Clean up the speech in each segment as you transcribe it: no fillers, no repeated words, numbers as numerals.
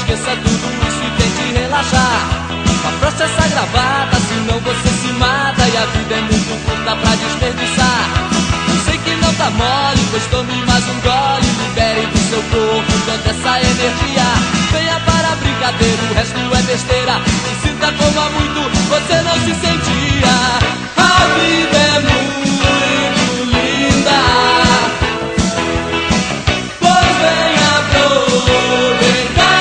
esqueça tudo isso e tente relaxar. Afrouxe essa gravata, senão você se mata. E a vida é muito curta pra desperdiçar. Eu sei que não tá mole, pois tome mais um gole. Libere do seu corpo toda essa energia. Venha para a brincadeira, o resto é besteira. Se sinta como há muito você não se sentia. A vida é muito linda, pois venha aproveitar.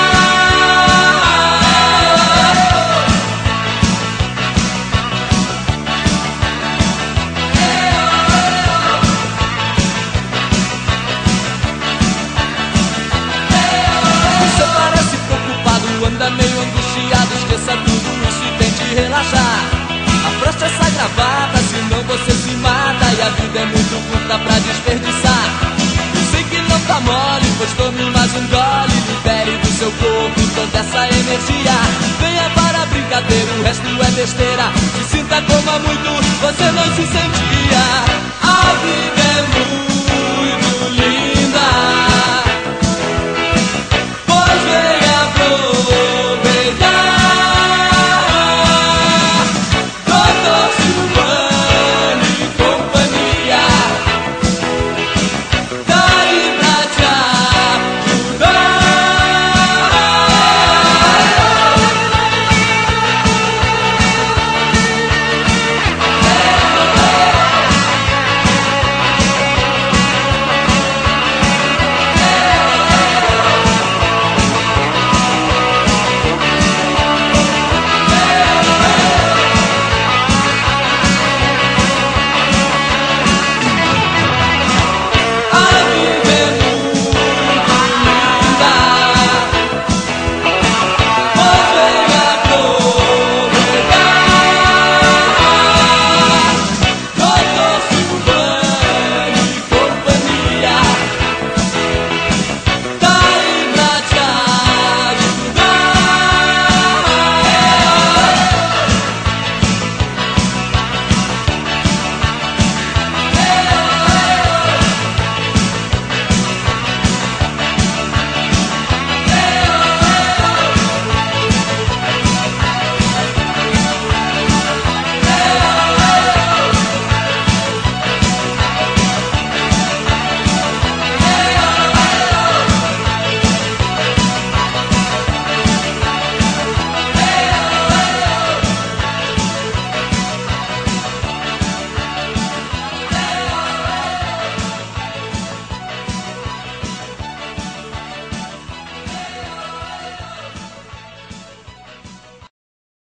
Você parece preocupado, anda meio angustiado. Esqueça tudo isso e tente relaxar. Afrouxe essa gravata, senão você se mata. E a vida é muito curta pra desperdiçar. Eu sei que não tá mole, pois tome mais um gole. Libere do seu corpo toda essa energia. Venha para a brincadeira, o resto é besteira. Se sinta como há muito você não se sentia.